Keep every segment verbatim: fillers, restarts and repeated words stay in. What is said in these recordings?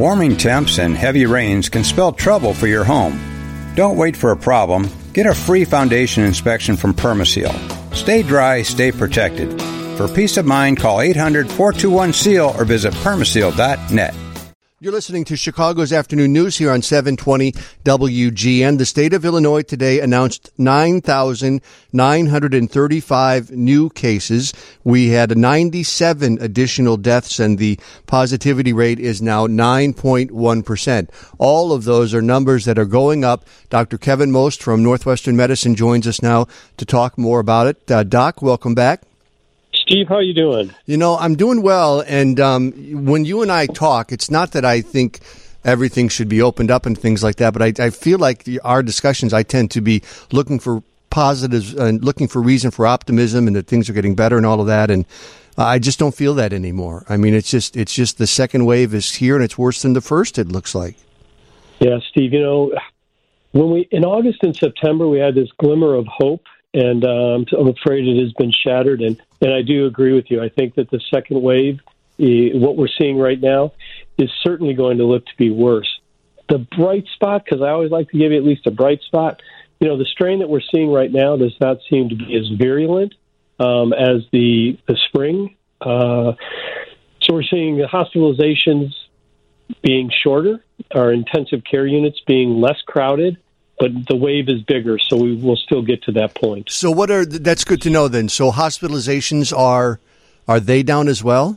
Warming temps and heavy rains can spell trouble for your home. Don't wait for a problem. Get a free foundation inspection from Permaseal. Stay dry, stay protected. For peace of mind, call eight hundred, four two one, S E A L or visit permaseal dot net. You're listening to Chicago's Afternoon News here on seven twenty W G N. The state of Illinois today announced nine thousand nine hundred thirty-five new cases. We had ninety-seven additional deaths, and the positivity rate is now nine point one percent. All of those are numbers that are going up. Doctor Kevin Most from Northwestern Medicine joins us now to talk more about it. Uh, Doc, welcome back. Steve, how are you doing? You know, I'm doing well, and um, when you and I talk, it's not that I think everything should be opened up and things like that, but I, I feel like the, our discussions, I tend to be looking for positives and looking for reason for optimism and that things are getting better and all of that, and I just don't feel that anymore. I mean, it's just it's just the second wave is here, and it's worse than the first, it looks like. Yeah, Steve, you know, when we in August and September, we had this glimmer of hope, and um, I'm afraid it has been shattered, and And I do agree with you. I think that the second wave, what we're seeing right now, is certainly going to look to be worse. The bright spot, because I always like to give you at least a bright spot, you know, the strain that we're seeing right now does not seem to be as virulent um, as the, the spring. Uh, so we're seeing the hospitalizations being shorter, our intensive care units being less crowded, but the wave is bigger, so we will still get to that point. So what are that's good to know then. So hospitalizations are are they down as well?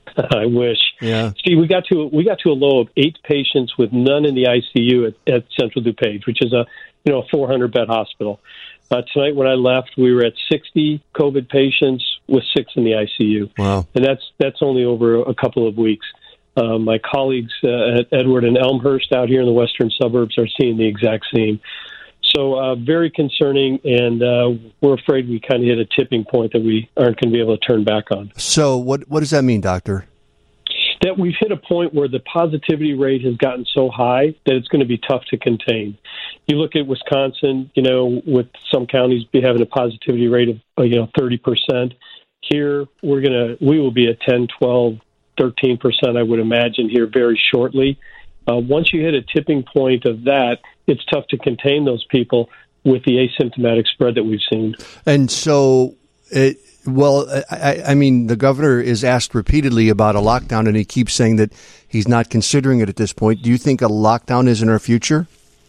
I wish. Yeah. Steve, we got to we got to a low of eight patients with none in the I C U at, at Central DuPage, which is a you know a four hundred bed hospital. Uh, tonight when I left, we were at sixty COVID patients with six in the I C U. Wow. And that's that's only over a couple of weeks. Uh, my colleagues uh, at Edward and Elmhurst out here in the western suburbs are seeing the exact same. So uh, very concerning, and uh, we're afraid we kind of hit a tipping point that we aren't going to be able to turn back on. So what what does that mean, Doctor? That we've hit a point where the positivity rate has gotten so high that it's going to be tough to contain. You look at Wisconsin, you know, with some counties be having a positivity rate of, you know, thirty percent. Here, we're going to, we will be at ten, twelve, thirteen percent, I would imagine, here very shortly. Uh, once you hit a tipping point of that, it's tough to contain those people with the asymptomatic spread that we've seen. And so, it, well, I, I mean, the governor is asked repeatedly about a lockdown, and he keeps saying that he's not considering it at this point. Do you think a lockdown is in our future?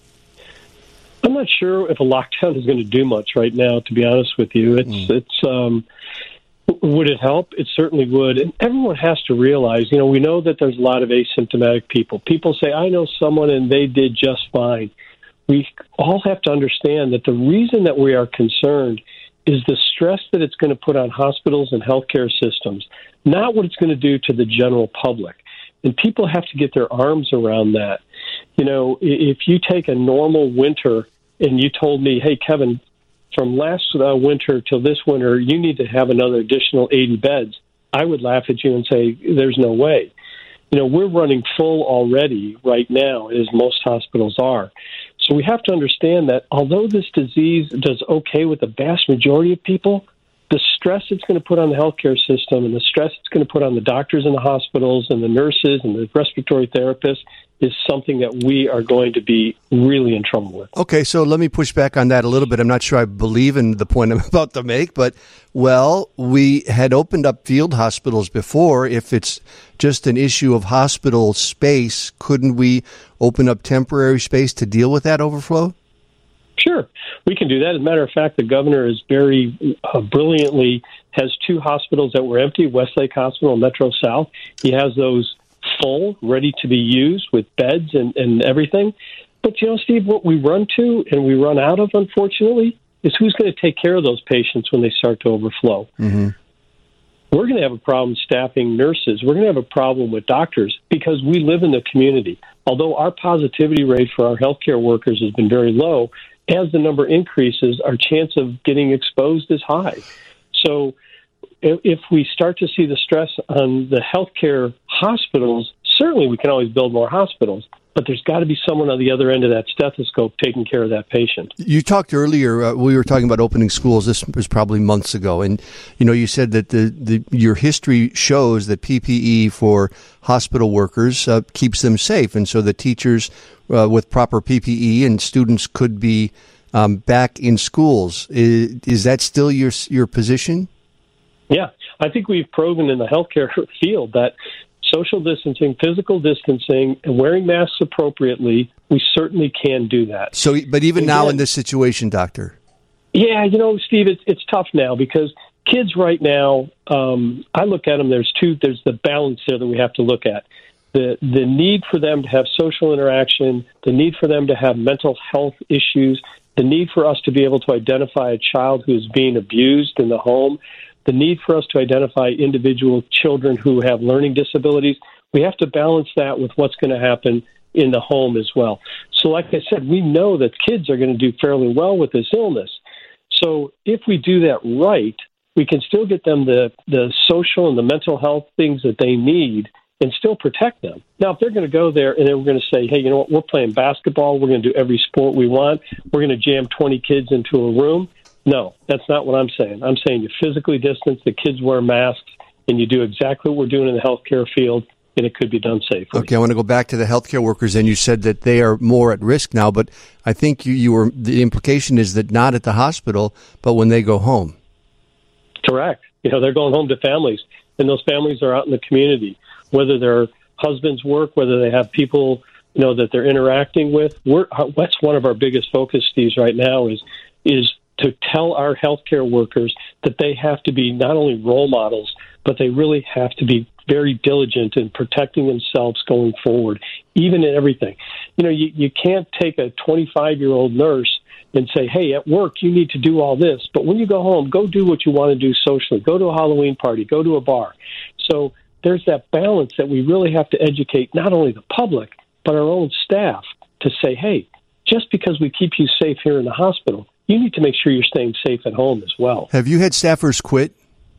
I'm not sure if a lockdown is going to do much right now, to be honest with you. It's, mm. it's, um, would it help? It certainly would. And everyone has to realize, you know, we know that there's a lot of asymptomatic people. People say, I know someone and they did just fine. We all have to understand that the reason that we are concerned is the stress that it's going to put on hospitals and healthcare systems, not what it's going to do to the general public. And people have to get their arms around that. You know, if you take a normal winter and you told me, hey, Kevin, from last uh, winter till this winter, you need to have another additional eighty beds, I would laugh at you and say, there's no way. You know, we're running full already right now, as most hospitals are. So we have to understand that although this disease does okay with the vast majority of people, the stress it's going to put on the healthcare system and the stress it's going to put on the doctors in the hospitals and the nurses and the respiratory therapists is something that we are going to be really in trouble with. Okay, so let me push back on that a little bit. I'm not sure I believe in the point I'm about to make, but, well, we had opened up field hospitals before. If it's just an issue of hospital space, couldn't we open up temporary space to deal with that overflow? Sure, we can do that. As a matter of fact, the governor is very uh, brilliantly has two hospitals that were empty, Westlake Hospital and Metro South. He has those full, ready to be used with beds and, and everything. But, you know, Steve, what we run to and we run out of, unfortunately, is who's going to take care of those patients when they start to overflow. Mm-hmm. We're going to have a problem staffing nurses. We're going to have a problem with doctors because we live in the community. Although our positivity rate for our healthcare workers has been very low, as the number increases, our chance of getting exposed is high. So if we start to see the stress on the healthcare hospitals, certainly we can always build more hospitals. but there's got to be someone on the other end of that stethoscope taking care of that patient. You talked earlier, uh, we were talking about opening schools. This was probably months ago. And, you know, you said that the, the your history shows that P P E for hospital workers uh, keeps them safe. And so the teachers uh, with proper P P E and students could be um, back in schools. Is, is that still your your position? Yeah, I think we've proven in the healthcare field that social distancing, physical distancing, and wearing masks appropriately, we certainly can do that. So, but even Again, now in this situation, Doctor? Yeah, you know, Steve, it's, it's tough now because kids right now, um, I look at them, there's two, there's the balance there that we have to look at. The, the need for them to have social interaction, the need for them to have mental health issues, the need for us to be able to identify a child who is being abused in the home, the need for us to identify individual children who have learning disabilities. We have to balance that with what's going to happen in the home as well. So like I said, we know that kids are going to do fairly well with this illness. So if we do that right, we can still get them the, the social and the mental health things that they need and still protect them. Now, if they're going to go there and then we're going to say, hey, you know what, we're playing basketball, we're going to do every sport we want, we're going to jam twenty kids into a room, no, that's not what I'm saying. I'm saying you physically distance, the kids wear masks, and you do exactly what we're doing in the healthcare field, and it could be done safely. Okay, I want to go back to the healthcare workers, and you said that they are more at risk now, but I think you, you were the implication is that not at the hospital, but when they go home. Correct. You know, they're going home to families, and those families are out in the community, whether their husbands work, whether they have people, you know, that they're interacting with. We're, that's one of our biggest focus, Steve, right now is is to tell our healthcare workers that they have to be not only role models, but they really have to be very diligent in protecting themselves going forward, even in everything. You know, you, you can't take a twenty-five-year-old nurse and say, hey, at work, you need to do all this. But when you go home, go do what you want to do socially. Go to a Halloween party. Go to a bar. So there's that balance that we really have to educate not only the public, but our own staff to say, hey, just because we keep you safe here in the hospital, you need to make sure you're staying safe at home as well. Have you had staffers quit?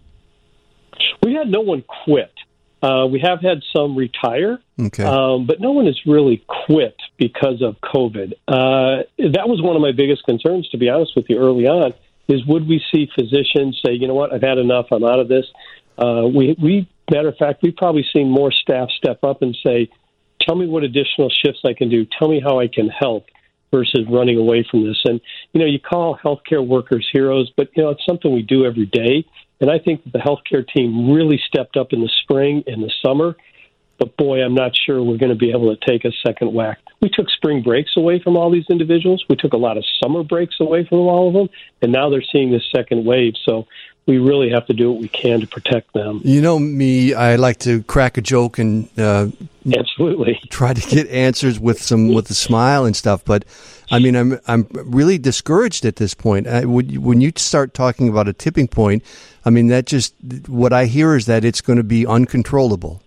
We had no one quit. Uh, we have had some retire, okay. um, but no one has really quit because of COVID. Uh, that was one of my biggest concerns, to be honest with you, early on, is would we see physicians say, you know what, I've had enough, I'm out of this. Uh, we, we, matter of fact, we've probably seen more staff step up and say, tell me what additional shifts I can do. Tell me how I can help versus running away from this. And, you know, you call healthcare workers heroes, but, you know, it's something we do every day. And I think that the healthcare team really stepped up in the spring and the summer. But, boy, I'm not sure we're going to be able to take a second whack. We took spring breaks away from all these individuals. We took a lot of summer breaks away from all of them. And now they're seeing this second wave. So we really have to do what we can to protect them. You know me, I like to crack a joke and uh, absolutely try to get answers with some with a smile and stuff. But I mean, I'm I'm really discouraged at this point. I, would, when you start talking about a tipping point, I mean, that just what I hear is that it's going to be uncontrollable.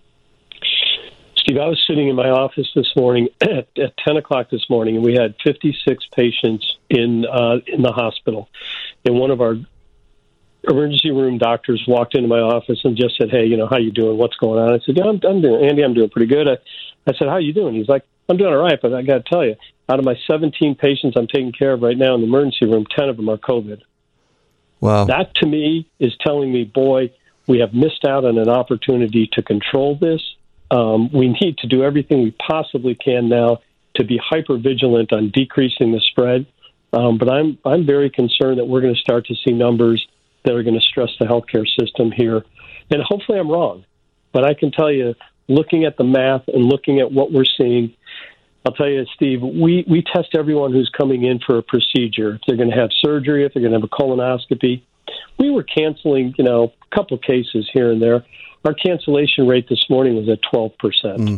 Steve, I was sitting in my office this morning at, at ten o'clock this morning, and we had fifty-six patients in uh, in the hospital. And one of our emergency room doctors walked into my office and just said, hey, you know, how you doing? What's going on? I said, yeah, I'm, I'm doing, Andy, I'm doing pretty good. I, I said, how you doing? He's like, I'm doing all right, but I got to tell you, out of my seventeen patients I'm taking care of right now in the emergency room, ten of them are COVID. Wow. That, to me, is telling me, boy, we have missed out on an opportunity to control this. Um, we need to do everything we possibly can now to be hyper vigilant on decreasing the spread. Um, but I'm I'm very concerned that we're going to start to see numbers that are going to stress the healthcare system here. And hopefully I'm wrong. But I can tell you, looking at the math and looking at what we're seeing, I'll tell you, Steve, we, we test everyone who's coming in for a procedure. If they're going to have surgery, if they're going to have a colonoscopy. We were canceling, you know, a couple cases here and there. Our cancellation rate this morning was at twelve percent. Mm.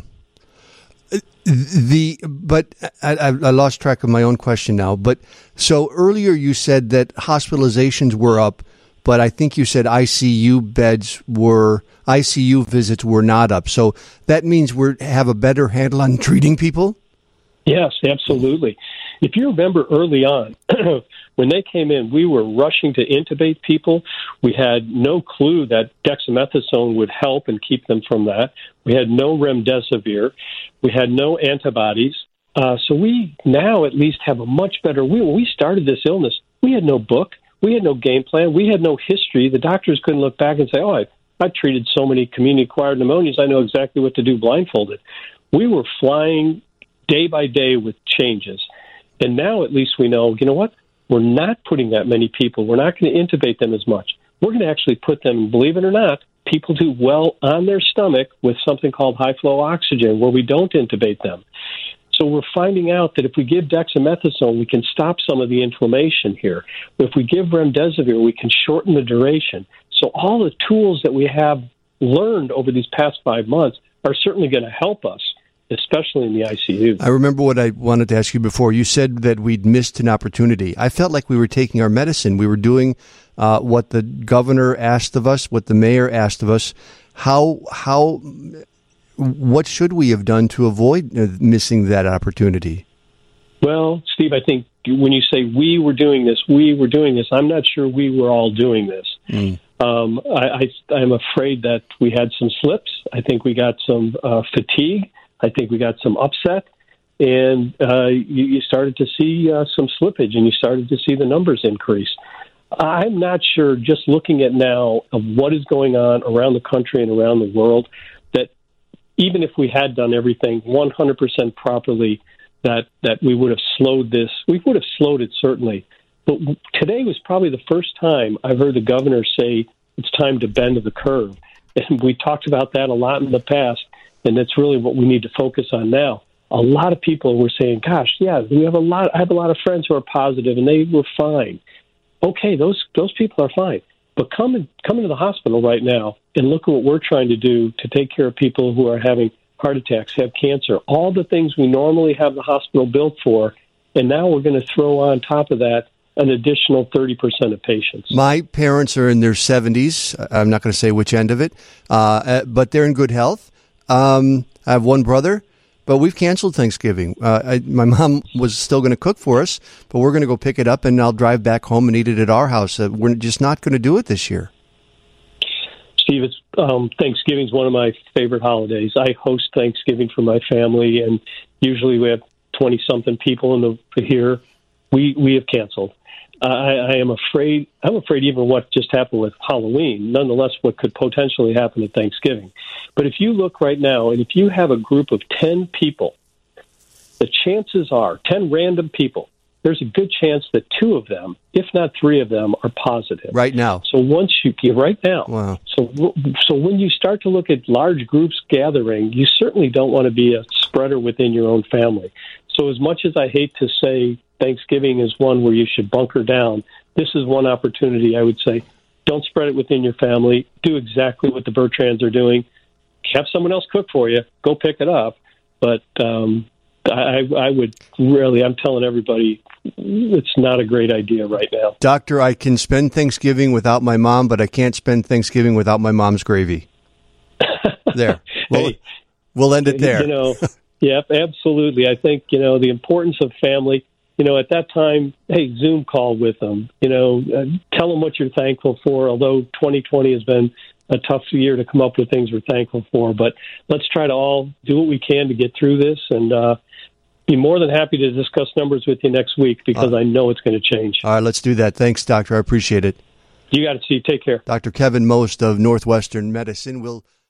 The but I, I lost track of my own question now. But so earlier you said that hospitalizations were up, but I think you said I C U beds were I C U visits were not up. So that means we have a better handle on treating people? Yes, absolutely. If you remember early on, when they came in, we were rushing to intubate people. We had no clue that dexamethasone would help and keep them from that. We had no remdesivir. We had no antibodies. Uh, so we now at least have a much better, we, when we started this illness, we had no book. We had no game plan. We had no history. The doctors couldn't look back and say, oh, I, I've treated so many community-acquired pneumonias, I know exactly what to do blindfolded. We were flying day by day with changes. And now at least we know, you know what? We're not putting that many people. We're not going to intubate them as much. We're going to actually put them, believe it or not, people do well on their stomach with something called high-flow oxygen where we don't intubate them. So we're finding out that if we give dexamethasone, we can stop some of the inflammation here. If we give remdesivir, we can shorten the duration. So all the tools that we have learned over these past five months are certainly going to help us, especially in the I C U. I remember what I wanted to ask you before. You said that we'd missed an opportunity. I felt like we were taking our medicine. We were doing uh, what the governor asked of us, what the mayor asked of us. How how... What should we have done to avoid missing that opportunity? Well, Steve, I think when you say we were doing this, we were doing this, I'm not sure we were all doing this. Mm. Um, I, I, I'm afraid that we had some slips. I think we got some uh, fatigue. I think we got some upset. And uh, you, you started to see uh, some slippage, and you started to see the numbers increase. I'm not sure, just looking at now of what is going on around the country and around the world, even if we had done everything one hundred percent properly, that, that we would have slowed this. We would have slowed it, certainly. But today was probably the first time I've heard the governor say it's time to bend the curve. And we talked about that a lot in the past, and that's really what we need to focus on now. A lot of people were saying, gosh, yeah, we have a lot. I have a lot of friends who are positive, and they were fine. Okay, those those people are fine. But come, in, come into the hospital right now and look at what we're trying to do to take care of people who are having heart attacks, have cancer, all the things we normally have the hospital built for, and now we're going to throw on top of that an additional thirty percent of patients. My parents are in their seventies. I'm not going to say which end of it, uh, but they're in good health. Um, I have one brother, but we've canceled Thanksgiving. Uh, I, my mom was still going to cook for us, but we're going to go pick it up, and I'll drive back home and eat it at our house. Uh, we're just not going to do it this year. Steve, it's, um, Thanksgiving is one of my favorite holidays. I host Thanksgiving for my family, and usually we have twenty-something people in the here. We we have canceled. Uh, I, I am afraid. I'm afraid even what just happened with Halloween. Nonetheless, what could potentially happen at Thanksgiving. But if you look right now, and if you have a group of ten people, the chances are ten random people. There's a good chance that two of them, if not three of them, are positive. Right now. So once you get right now. Wow. So so when you start to look at large groups gathering, you certainly don't want to be a spreader within your own family. So as much as I hate to say Thanksgiving is one where you should bunker down, this is one opportunity I would say, don't spread it within your family. Do exactly what the Bertrands are doing. Have someone else cook for you. Go pick it up. But um, I, I would really, I'm telling everybody, it's not a great idea right now. Doctor, I can spend Thanksgiving without my mom, but I can't spend Thanksgiving without my mom's gravy. There. We'll, hey, we'll end it there. You know, yep, absolutely. I think, you know, the importance of family, you know, at that time, hey, Zoom call with them. You know, uh, tell them what you're thankful for, although twenty twenty has been a tough year to come up with things we're thankful for. But let's try to all do what we can to get through this, and uh, be more than happy to discuss numbers with you next week, because uh, I know it's going to change. All right, let's do that. Thanks, Doctor. I appreciate it. You got it, Steve. Take care. Doctor Kevin Most of Northwestern Medicine will